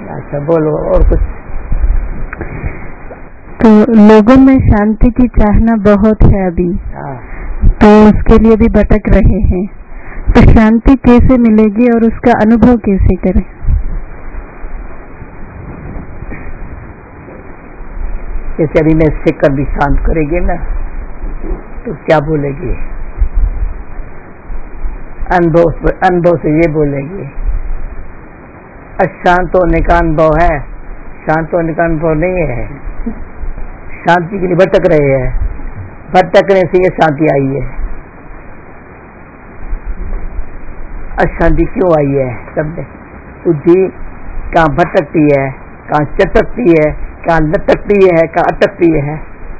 اچھا بولو اور کچھ. تو لوگوں میں شانتی کی چاہنا بہت ہے ابھی, تو اس کے لیے بھی بھٹک رہے ہیں, تو شانتی کیسے ملے گی اور اس کا انوبھو کیسے کریں؟ جیسے ابھی میں سکر بھی شانت کرے گی نا تو کیا بولے گی؟ انبھو سے یہ بولے گی اشانت ہونے کا انبھو ہے, شانت ہونے کا انبھو نہیں ہے. شانتی کے لیے بھٹک رہے ہیں, بھٹکنے سے یہ شانتی آئی ہے. اشانتی کیوں آئی ہے؟ سب میں بدھی کہاں بھٹکتی ہے, کہاں چٹکتی ہے, کہاں لٹکتی ہے, کہاں اٹکتی ہے.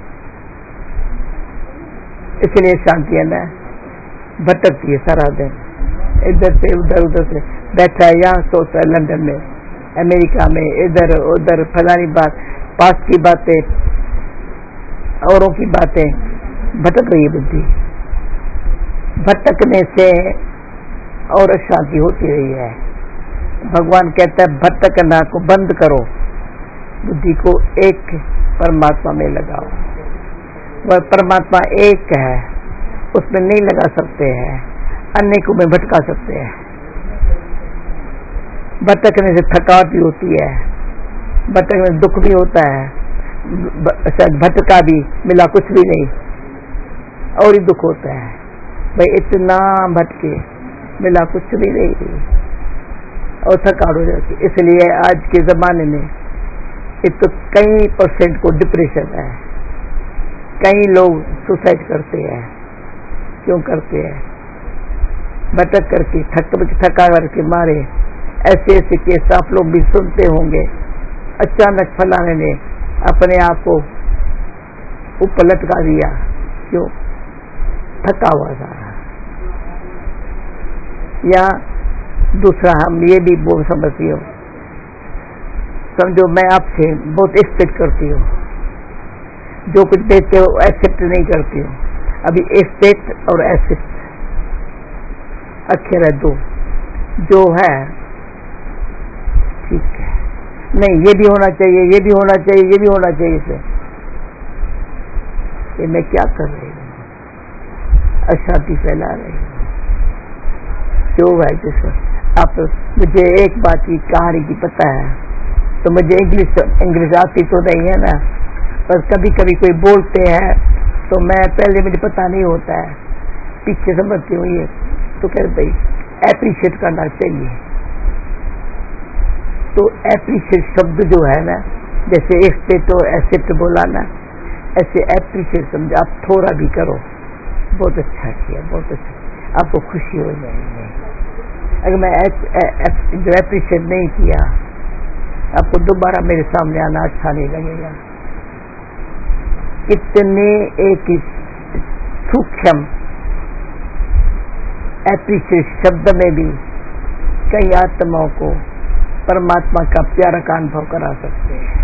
اس لیے شانتی ہے نا بھٹکتی ہے سارا دن, ادھر سے ادھر, ادھر سے بیٹھا ہے یہاں, سوچتا ہے لندن میں, امریکہ میں, ادھر ادھر, فلانی بات, پاس کی باتیں, اوروں کی باتیں, بھٹک رہی ہے بدھی. بھٹکنے سے اور شانتی ہوتی رہی ہے. بھگوان کہتا ہے بھٹکنا کو بند کرو, بدھی کو ایک پرماتما میں لگاؤ. وہ پرماتما ایک ہے, اس میں نہیں لگا سکتے ہیں, انیکوں میں بھٹکا سکتے ہیں. بھٹکنے سے تھکاوٹ بھی ہوتی ہے, بھٹکنے سے دکھ بھی ہوتا ہے, بھٹکا بھی ملا کچھ بھی نہیں اور ہی دکھ ہوتا ہے. بھائی اتنا بھٹکے ملا کچھ بھی نہیں اور تھکاوٹ ہو جاتی. اس لیے آج کے زمانے میں ایک تو کئی % کو ڈپریشن ہے, کئی لوگ سوسائڈ کرتے ہیں. کیوں کرتے ہیں؟ بھٹک کر کے, تھکا کر کے مارے. ایسے ایسے کیس آپ لوگ بھی سنتے ہوں گے. اچانک فلانے نے اپنے آپ کو اوپر لٹکا دیا, کیوں؟ تھکا ہوا تھا. یا دوسرا ہم یہ بھی سمجھتی ہوں, سمجھو میں آپ سے بہت ایکسپیکٹ کرتی ہوں, جو کچھ دیتے ہو ایکسپٹ نہیں کرتی ہوں. ابھی ایکسپیکٹ اور ایکسپٹ اکھر ہے دو, جو ہے ٹھیک ہے, نہیں یہ بھی ہونا چاہیے, یہ بھی ہونا چاہیے, یہ بھی ہونا چاہیے. سے یہ میں کیا کر رہی ہوں؟ اشانتی پھیلا رہی ہوں. کیوں بھائی؟ جس آپ مجھے ایک بات کی کہانی کی پتہ ہے, تو مجھے انگلش آتی تو نہیں ہے نا, پر کبھی کبھی کوئی بولتے ہیں تو میں پہلے مجھے پتہ نہیں ہوتا ہے, پیچھے سمجھتی ہوں یہ تو پھر بھائی اپریشیٹ کرنا چاہیے. تو اپریشیٹ شبد جو ہے نا, جیسے ایکسپیکٹ اور ایکسپٹ بولا نا, ایسے اپریشیٹ سمجھو. آپ تھوڑا بھی کرو, بہت اچھا کیا, بہت اچھا, آپ کو خوشی ہو جائے گی. اگر میں جو اپریشیٹ نہیں کیا, آپ کو دوبارہ میرے سامنے آنا اچھا نہیں لگے گا. اتنے ایک سوکشم اپریشیٹ شبد میں بھی کئی آتماؤں کو پرماتما کا پیارا کا انبھو کرا سکتے ہیں.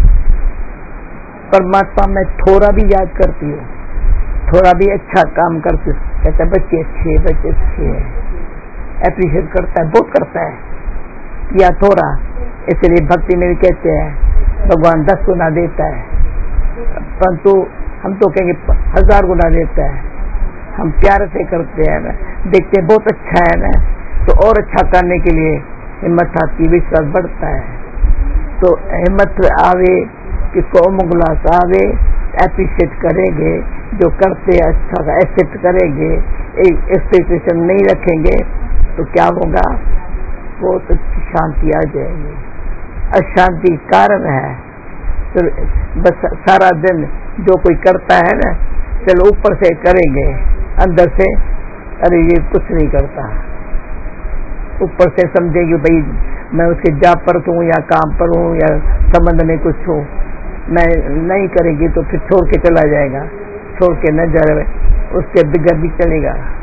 پرماتما میں تھوڑا بھی یاد کرتی ہوں, تھوڑا بھی اچھا کام کرتی ہوں, کہتا ہے بچے اچھے, بچے اچھے ہیں, اپریشیٹ کرتا ہے, بہت کرتا ہے, کیا تھوڑا. اس لیے بھکتی میں بھی کہتے ہیں بھگوان 10 گنا دیتا ہے, پرنتو ہم تو کہیں گے 1000 گنا دیتا ہے. ہم پیار سے کرتے ہیں نا, دیکھتے ہیں بہت اچھا ہے نا, تو اور اچھا کرنے کے لیے ہمت آتی, وشواس بڑھتا ہے. تو ہمت آوے, کس کو امنگلاس آوے, اپریشیٹ کریں گے, جو کرتے ہیں اچھا کا ایکسپٹ کریں گے, ایکسپیکٹیشن نہیں رکھیں گے, تو کیا ہوگا؟ بہت اچھی شانتی آ جائے گی. اشانتی کارن ہے. تو بس سارا دن جو کوئی کرتا ہے نا, چلو اوپر سے کریں گے, اندر سے ارے یہ کچھ نہیں کرتا. اوپر سے سمجھے گی بھائی میں اس کے جاب پر ہوں یا کام پر ہوں یا سمبندھ میں کچھ ہوں, میں نہیں کرے گی تو پھر چھوڑ کے چلا جائے گا, چھوڑ کے نہ جائے اس کے بغیر بھی چلے گا.